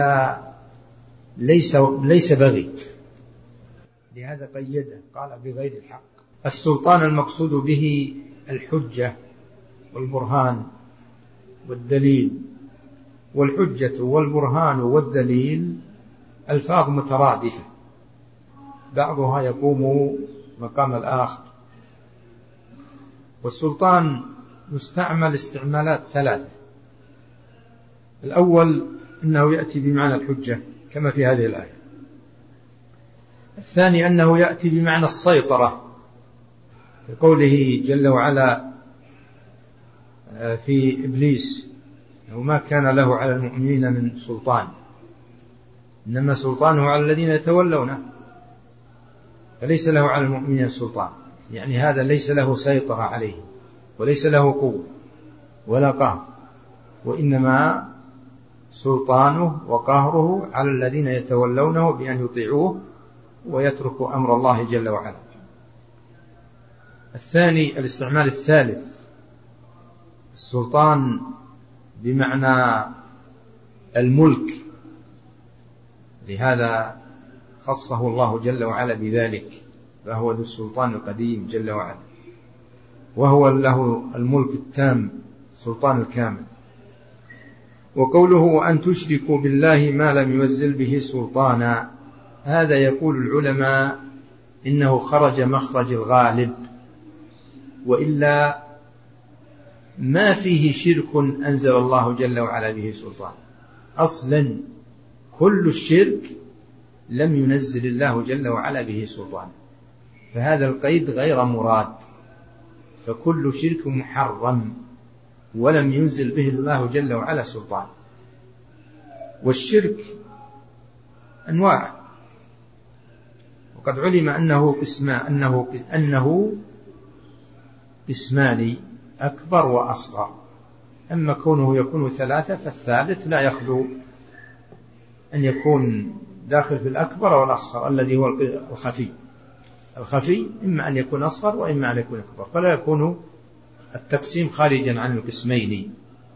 ليس بغي، لهذا قيده قال بغير الحق. السلطان المقصود به الحجة والبرهان والدليل. والحجة والبرهان والدليل ألفاظ مترادفة بعضها يقوم مقام الآخر. والسلطان يستعمل استعمالات ثلاثة: الأول أنه يأتي بمعنى الحجة كما في هذه الآية. الثاني أنه يأتي بمعنى السيطرة كقوله جل وعلا في إبليس: وما كان له على المؤمنين من سلطان إنما سلطانه على الذين يتولونه، فليس له على المؤمنين سلطان، يعني هذا ليس له سيطرة عليه وليس له قوة ولا قهر، وإنما سلطانه وقهره على الذين يتولونه بأن يطيعوه ويتركوا أمر الله جل وعلا. الثاني الاستعمال الثالث السلطان بمعنى الملك، لهذا خصه الله جل وعلا بذلك، فهو ذو السلطان القديم جل وعلا، وهو له الملك التام سلطان الكامل. وقوله وأن تشركوا بالله ما لم ينزل به سلطانا، هذا يقول العلماء إنه خرج مخرج الغالب، وإلا ما فيه شرك أنزل الله جل وعلا به سلطان. أصلا كل الشرك لم ينزل الله جل وعلا به سلطان، فهذا القيد غير مراد، فكل شرك محرم ولم ينزل به الله جل وعلا سلطان. والشرك أنواع، وقد علم أنه قسمان أكبر وأصغر. أما كونه يكون ثلاثة فالثالث لا يخلو أن يكون داخل في الأكبر والأصغر الذي هو الخفي. الخفي إما أن يكون أصغر وإما أن يكون أكبر، فلا يكون التقسيم خارجا عن القسمين.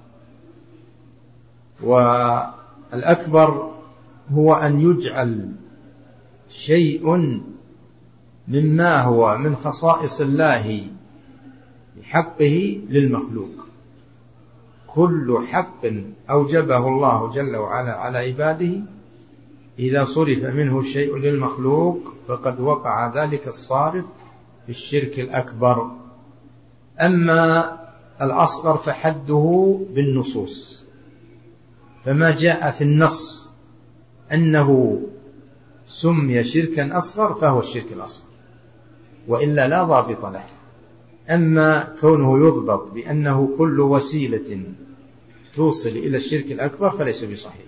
والأكبر هو أن يجعل شيء مما هو من خصائص الله بحقه للمخلوق. كل حق أوجبه الله جل وعلا على عباده إذا صرف منه شيء للمخلوق فقد وقع ذلك الصارف في الشرك الأكبر. أما الأصغر فحده بالنصوص، فما جاء في النص أنه سمي شركا أصغر فهو الشرك الأصغر، وإلا لا ضابط له. أما كونه يضبط بأنه كل وسيلة توصل إلى الشرك الأكبر فليس بصحيح.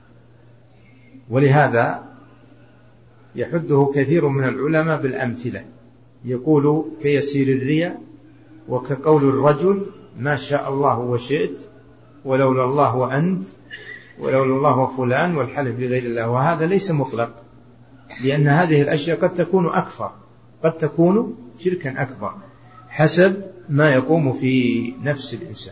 ولهذا يحده كثير من العلماء بالأمثلة، يقول كيسير الرياء وكقول الرجل ما شاء الله وشئت ولولا الله وأنت ولولا الله وفلان والحلف بغير الله، وهذا ليس مطلق، لأن هذه الأشياء قد تكون أكثر، قد تكون شركا أكبر حسب ما يقوم في نفس الإنسان.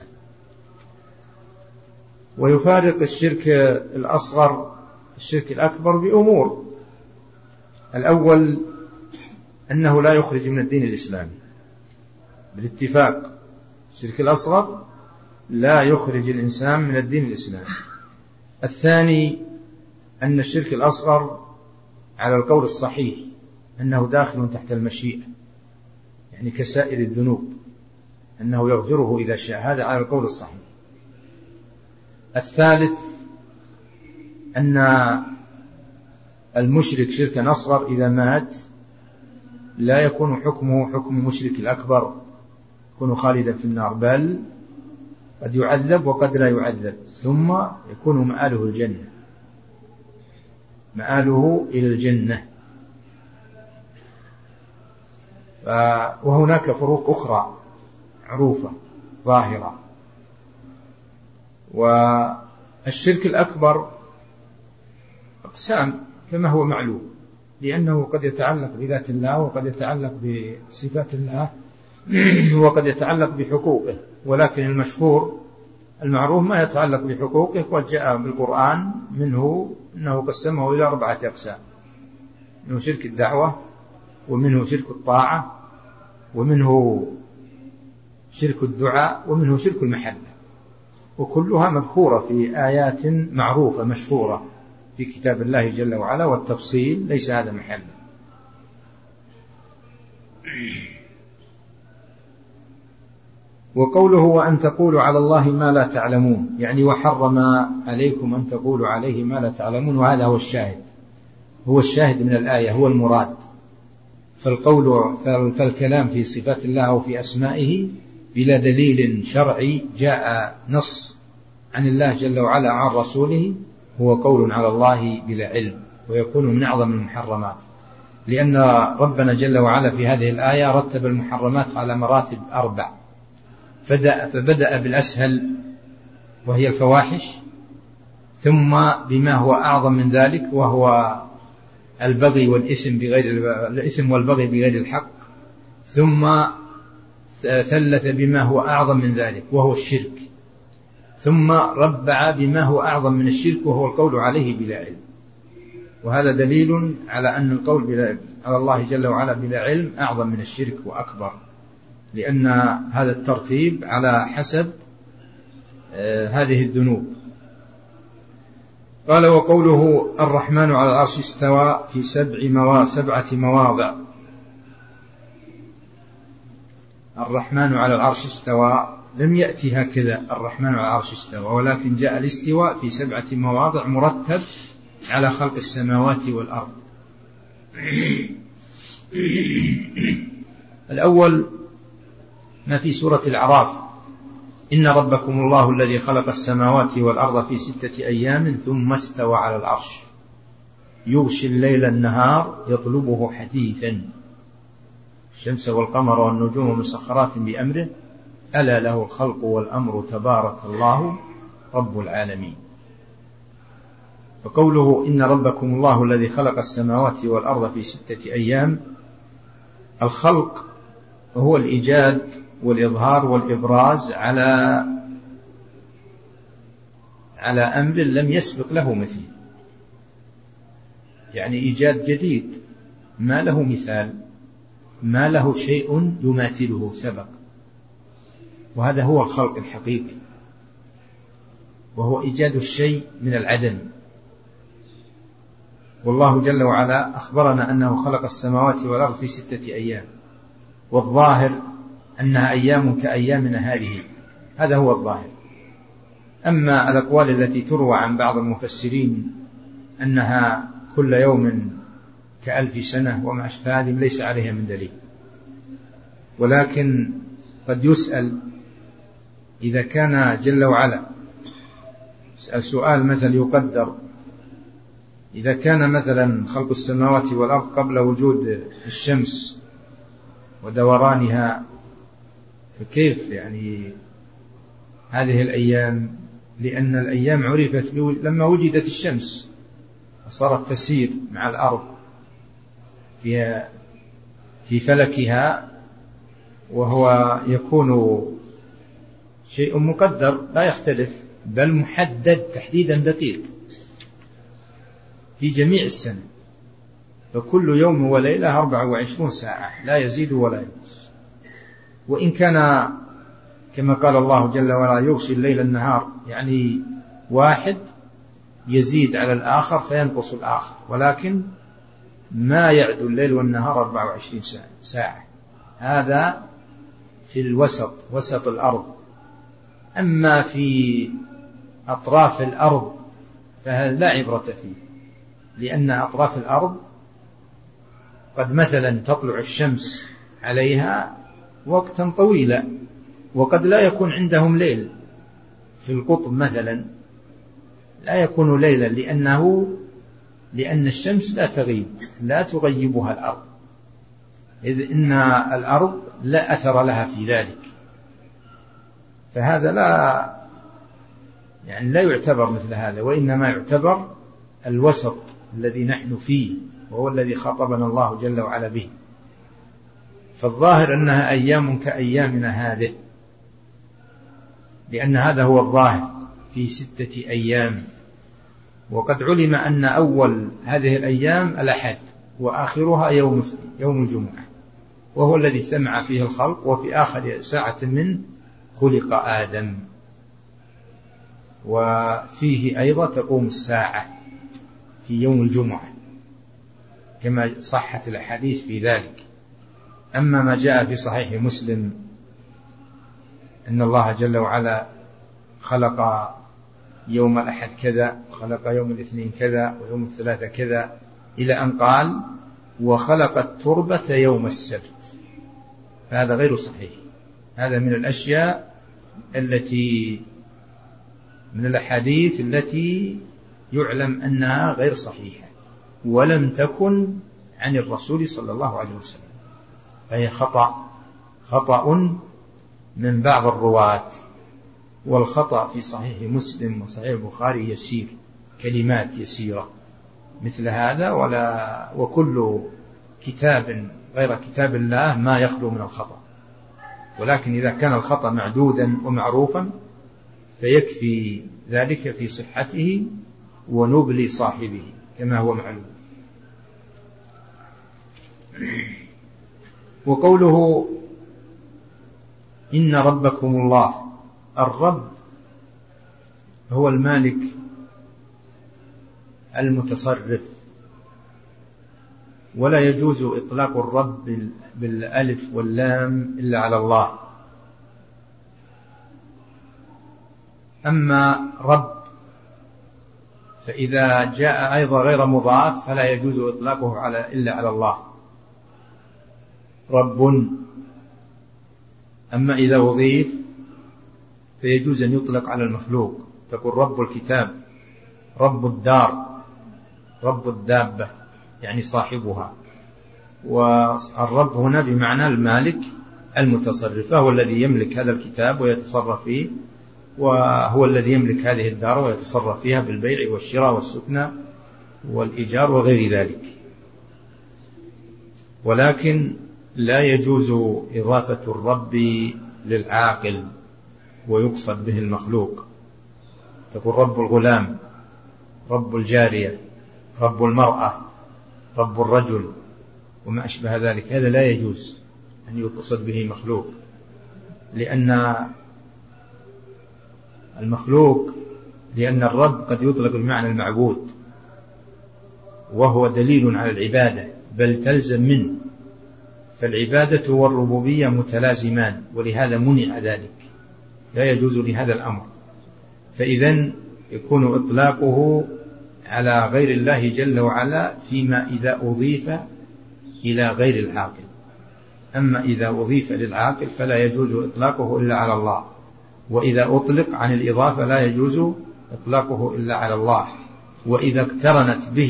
ويفارق الشرك الأصغر الشرك الأكبر بأمور: الأول أنه لا يخرج من الدين الإسلامي بالاتفاق، الشرك الأصغر لا يخرج الإنسان من الدين الإسلامي. الثاني أن الشرك الأصغر على القول الصحيح أنه داخل تحت المشيئة، يعني كسائر الذنوب، أنه يغفره إذا شاء، هذا على القول الصحيح. الثالث أن المشرك شركا أصغر إذا مات لا يكون حكمه حكم المشرك الأكبر، يكون خالدا في النار، بل قد يعذب وقد لا يعذب، ثم يكون مآله الجنة، مآله إلى الجنة. وهناك فروق أخرى معروفة ظاهرة. والشرك الأكبر أقسام كما هو معلوم، لأنه قد يتعلق بذات الله، وقد يتعلق بصفات الله، وقد يتعلق بحقوقه، ولكن المشهور المعروف ما يتعلق بحقوقه، وقد جاء بالقرآن منه أنه قسمه إلى 4 أقسام: منه شرك الدعوة، ومنه شرك الطاعة، ومنه شرك الدعاء، ومنه شرك المحبة، وكلها مذكورة في آيات معروفة مشهورة في كتاب الله جل وعلا، والتفصيل ليس هذا محله. وقوله وأن تقولوا على الله ما لا تعلمون، يعني وحرم عليكم أن تقولوا عليه ما لا تعلمون، وهذا هو الشاهد، هو الشاهد من الآية، هو المراد. فالكلام في صفات الله وفي أسمائه بلا دليل شرعي جاء نص عن الله جل وعلا عن رسوله هو قول على الله بلا علم، ويكون من أعظم المحرمات، لأن ربنا جل وعلا في هذه الآية رتب المحرمات على مراتب 4، فبدأ بالأسهل وهي الفواحش، ثم بما هو أعظم من ذلك وهو البغي والإثم الإثم والبغي بغير الحق، ثم ثلث بما هو أعظم من ذلك وهو الشرك، ثم ربع بما هو أعظم من الشرك وهو القول عليه بلا علم. وهذا دليل على أن القول على الله جل وعلا بلا علم أعظم من الشرك وأكبر، لأن هذا الترتيب على حسب هذه الذنوب. قال وقوله الرحمن على العرش استوى في 7 مواضع. الرحمن على العرش استوى لم يأتي هكذا الرحمن على العرش استوى، ولكن جاء الاستواء في 7 مواضع مرتب على خلق السماوات والأرض. الأول ما في سورة الأعراف: إن ربكم الله الذي خلق السماوات والأرض في 6 أيام ثم استوى على العرش يغشي الليل النهار يطلبه حثيثا الشمس والقمر والنجوم مسخرات بأمره ألا له الخلق والأمر تبارك الله رب العالمين. فقوله إن ربكم الله الذي خلق السماوات والأرض في 6 أيام، الخلق هو الإيجاد والإظهار والإبراز على أمر لم يسبق له مثيل، يعني إيجاد جديد ما له مثال، ما له شيء يماثله سبق، وهذا هو الخلق الحقيقي، وهو إيجاد الشيء من العدم. والله جل وعلا أخبرنا أنه خلق السماوات والأرض في 6 أيام، والظاهر أنها أيام كأيامنا هذه، هذا هو الظاهر. أما الأقوال التي تروى عن بعض المفسرين أنها كل يوم ك1000 سنة وما أشبه هذه ليس عليها من دليل، ولكن قد يسأل إذا كان جل وعلا سؤال مثل يقدر، إذا كان مثلا خلق السماوات والأرض قبل وجود الشمس ودورانها، فكيف يعني هذه الأيام لأن الأيام عرفت لما وجدت الشمس فصارت تسير مع الأرض في فلكها، وهو يكون شيء مقدر لا يختلف، بل محدد تحديدا دقيق في جميع السنة، فكل يوم وليلة 24 ساعة لا يزيد ولا ينقص. وإن كان كما قال الله جل وعلا يغشي الليل النهار، يعني واحد يزيد على الآخر فينقص الآخر، ولكن ما يعدو الليل والنهار 24 ساعة. هذا في الوسط، وسط الأرض. أما في أطراف الأرض فهذا لا عبرة فيه، لأن أطراف الأرض قد مثلا تطلع الشمس عليها وقتا طويلا، وقد لا يكون عندهم ليل. في القطب مثلا لا يكون ليلا، لأن الشمس لا تغيب، لا تغيبها الأرض، إذ إن الأرض لا أثر لها في ذلك. فهذا لا يعتبر مثل هذا، وإنما يعتبر الوسط الذي نحن فيه، وهو الذي خاطبنا الله جل وعلا به. فالظاهر أنها أيام كأيامنا هذه، لأن هذا هو الظاهر في 6 أيام. وقد علم أن أول هذه الأيام الأحد، وآخرها يوم الجمعة، وهو الذي اجتمع فيه الخلق، وفي آخر ساعة من خلق آدم، وفيه أيضا تقوم الساعة في يوم الجمعة كما صحت الأحاديث في ذلك. أما ما جاء في صحيح مسلم أن الله جل وعلا خلق يوم الأحد كذا، خلق يوم الاثنين كذا، ويوم الثلاثة كذا، إلى أن قال وخلق التربة يوم السبت، فهذا غير صحيح. هذا من الأشياء من الأحاديث التي يعلم أنها غير صحيحة، ولم تكن عن الرسول صلى الله عليه وسلم، فهي خطأ من بعض الرواة. والخطأ في صحيح مسلم وصحيح البخاري يسير، كلمات يسيرة مثل هذا، وكل كتاب غير كتاب الله ما يخلو من الخطأ. ولكن إذا كان الخطأ معدودا ومعروفا فيكفي ذلك في صحته ونبل صاحبه كما هو معلوم. وقوله إن ربكم الله، الرب هو المالك المتصرف، ولا يجوز إطلاق الرب بالألف واللام إلا على الله. أما رب فإذا جاء أيضا غير مضاف فلا يجوز إطلاقه إلا على الله، رب. أما إذا أضيف فيجوز أن يطلق على المخلوق، تقول رب الكتاب، رب الدار، رب الدابة، يعني صاحبها. والرب هنا بمعنى المالك المتصرف، هو الذي يملك هذا الكتاب ويتصرف فيه، وهو الذي يملك هذه الدار ويتصرف فيها بالبيع والشراء والسكنى والإيجار وغير ذلك. ولكن لا يجوز إضافة الرب للعاقل ويقصد به المخلوق، تقول رب الغلام، رب الجارية، رب المرأة، رب الرجل، وما أشبه ذلك. هذا لا يجوز أن يقصد به مخلوق، لأن الرب قد يطلق بمعنى المعبود، وهو دليل على العبادة، بل تلزم منه، فالعبادة والربوبية متلازمان، ولهذا منع ذلك، لا يجوز لهذا الأمر. فإذن يكون إطلاقه على غير الله جل وعلا فيما إذا أضيف إلى غير العاقل. أما إذا أضيف للعاقل فلا يجوز إطلاقه إلا على الله، وإذا أطلق عن الإضافة لا يجوز إطلاقه إلا على الله، وإذا اقترنت به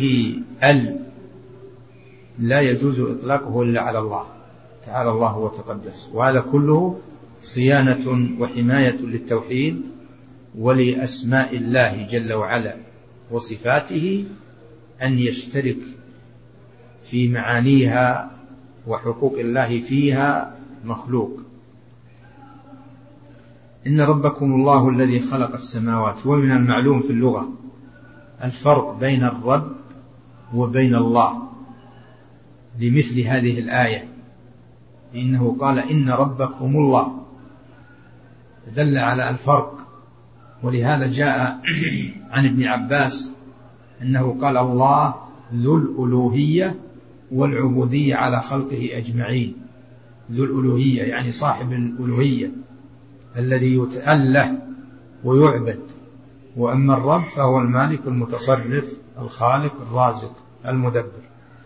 لا يجوز إطلاقه إلا على الله تعالى الله وتقدس. وهذا كله صيانة وحماية للتوحيد ولأسماء الله جل وعلا وصفاته أن يشترك في معانيها وحقوق الله فيها مخلوق. إن ربكم الله الذي خلق السماوات. ومن المعلوم في اللغة الفرق بين الرب وبين الله لمثل هذه الآية، إنه قال إن ربكم الله، دل على الفرق. ولهذا جاء عن ابن عباس أنه قال الله ذو الألوهية والعبودية على خلقه أجمعين. ذو الألوهية يعني صاحب الألوهية الذي يتأله ويعبد، وأما الرب فهو المالك المتصرف الخالق الرازق المدبر.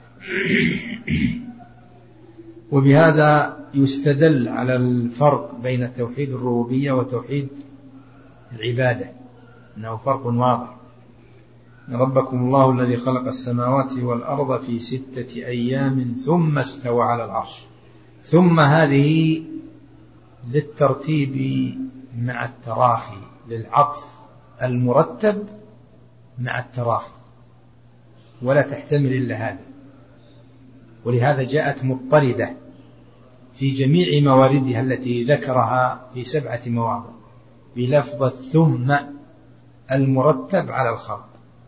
وبهذا يستدل على الفرق بين توحيد الربوبية وتوحيد العبادة، أنه فرق واضح. ربكم الله الذي خلق السماوات والأرض في 6 أيام ثم استوى على العرش. ثم هذه للترتيب مع التراخي، للعطف المرتب مع التراخي، ولا تحتمل إلا هذا. ولهذا جاءت مضطردة في جميع مواردها التي ذكرها في 7 مواضع بلفظ ثم المرتب على الخلق.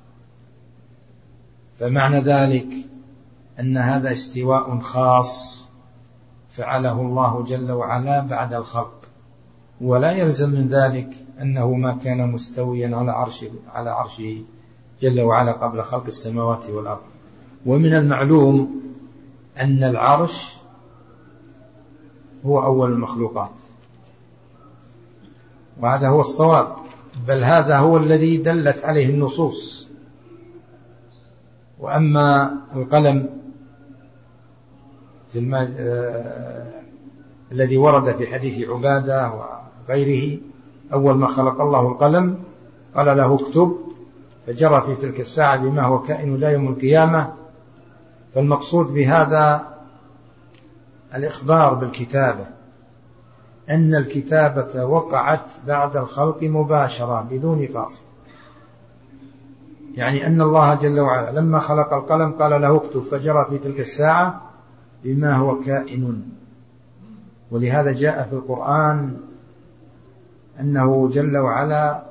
فمعنى ذلك أن هذا استواء خاص فعله الله جل وعلا بعد الخلق، ولا يلزم من ذلك أنه ما كان مستويا على عرشه جل وعلا قبل خلق السماوات والأرض. ومن المعلوم أن العرش هو أول المخلوقات، وهذا هو الصواب، بل هذا هو الذي دلت عليه النصوص. وأما القلم الذي ورد في حديث عبادة وغيره، أول ما خلق الله القلم قال له اكتب، فجرى في تلك الساعة بما هو كائن لا يوم القيامة. فالمقصود بهذا الإخبار بالكتابة، أن الكتابة وقعت بعد الخلق مباشرة بدون فاصل، يعني أن الله جل وعلا لما خلق القلم قال له اكتب، فجرى في تلك الساعة بما هو كائن. ولهذا جاء في القرآن أنه جل وعلا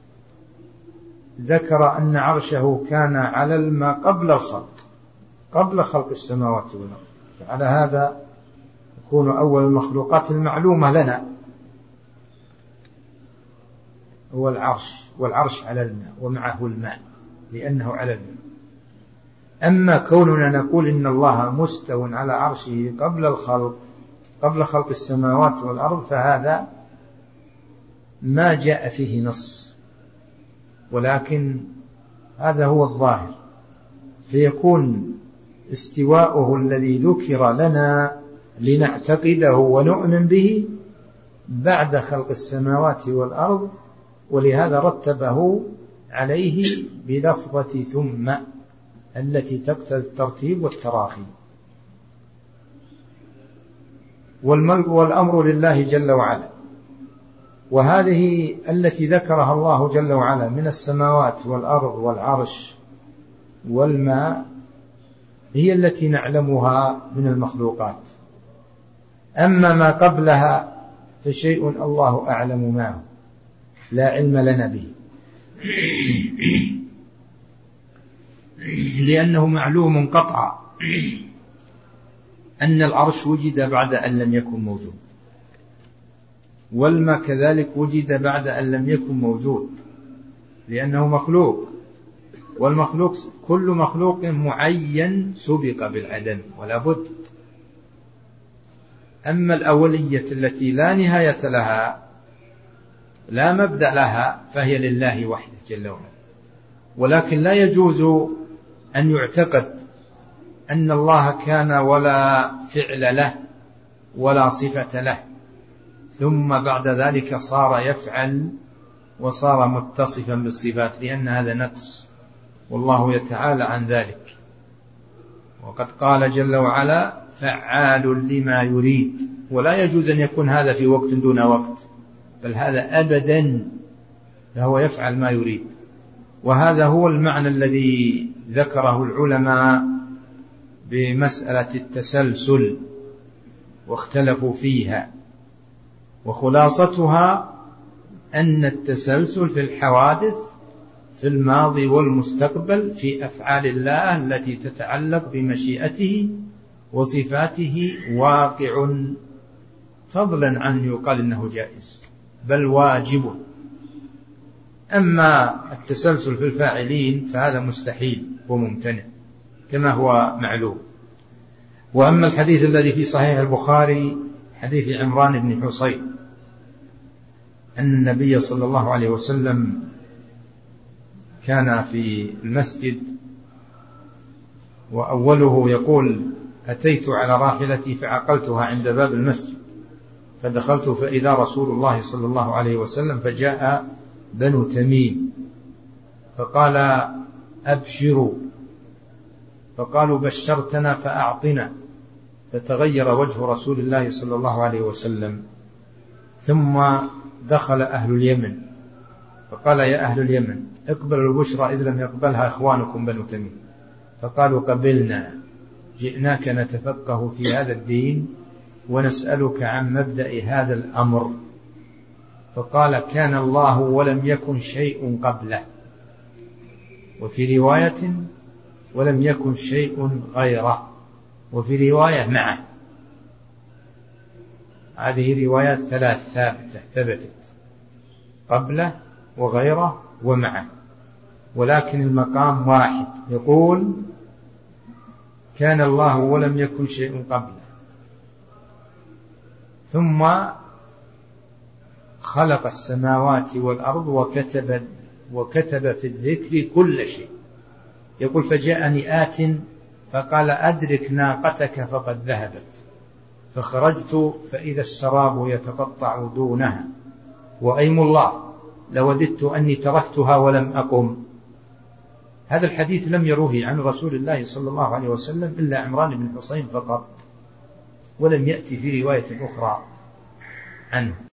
ذكر أن عرشه كان على الماء قبل الخلق، قبل خلق السماوات والأرض. فعلى هذا يكون أول المخلوقات المعلومة لنا هو العرش، والعرش على الماء ومعه الماء لأنه على الماء. أما كوننا نقول إن الله مستو على عرشه قبل خلق السماوات والأرض، فهذا ما جاء فيه نص، ولكن هذا هو الظاهر. فيكون استواؤه الذي ذكر لنا لنعتقده ونؤمن به بعد خلق السماوات والأرض، ولهذا رتبه عليه بلفظة ثم التي تقتضي الترتيب والتراخي. والأمر لله جل وعلا. وهذه التي ذكرها الله جل وعلا من السماوات والأرض والعرش والماء هي التي نعلمها من المخلوقات. أما ما قبلها فشيء الله أعلم معه لا علم لنا به، لأنه معلوم قطعا أن العرش وجد بعد أن لم يكن موجود، والماء كذلك وجد بعد أن لم يكن موجود، لأنه مخلوق، والمخلوق كل مخلوق معين سبق بالعدم ولا بد. أما الأولية التي لا نهاية لها لا مبدأ لها فهي لله وحده جل وعلا. ولكن لا يجوز أن يعتقد أن الله كان ولا فعل له ولا صفة له ثم بعد ذلك صار يفعل وصار متصفا بالصفات، لأن هذا نقص والله يتعالى عن ذلك. وقد قال جل وعلا فعال لما يريد، ولا يجوز أن يكون هذا في وقت دون وقت، بل هذا أبدا فهو يفعل ما يريد. وهذا هو المعنى الذي ذكره العلماء بمسألة التسلسل واختلفوا فيها، وخلاصتها أن التسلسل في الحوادث في الماضي والمستقبل في أفعال الله التي تتعلق بمشيئته وصفاته واقع، فضلا عن يقال إنه جائز، بل واجب. أما التسلسل في الفاعلين فهذا مستحيل وممتنع كما هو معلوم. وأما الحديث الذي في صحيح البخاري حديث عمران بن حصين أن النبي صلى الله عليه وسلم كان في المسجد، وأوله يقول: أتيت على راحلتي فعقلتها عند باب المسجد، فدخلت فإذا رسول الله صلى الله عليه وسلم، فجاء بنو تميم فقال: أبشروا. فقالوا: بشرتنا فأعطنا. فتغير وجه رسول الله صلى الله عليه وسلم. ثم دخل أهل اليمن فقال: يا أهل اليمن اقبلوا البشرى إذ لم يقبلها إخوانكم بنو تميم. فقالوا: قبلنا، جئناك نتفقه في هذا الدين ونسألك عن مبدأ هذا الأمر. فقال: كان الله ولم يكن شيء قبله، وفي رواية: ولم يكن شيء غيره، وفي رواية: معه. هذه روايات ثلاث ثبتت: قبله وغيره ومعه، ولكن المقام واحد، يقول: كان الله ولم يكن شيء قبله، ثم خلق السماوات والأرض وكتب في الذكر كل شيء. يقول: فجاءني آت فقال: أدرك ناقتك فقد ذهبت، فخرجت فإذا السراب يتقطع دونها، وأيم الله لوددت أني تركتها ولم أقم. هذا الحديث لم يروه عن رسول الله صلى الله عليه وسلم إلا عمران بن حصين فقط، ولم يأتي في رواية أخرى عنه.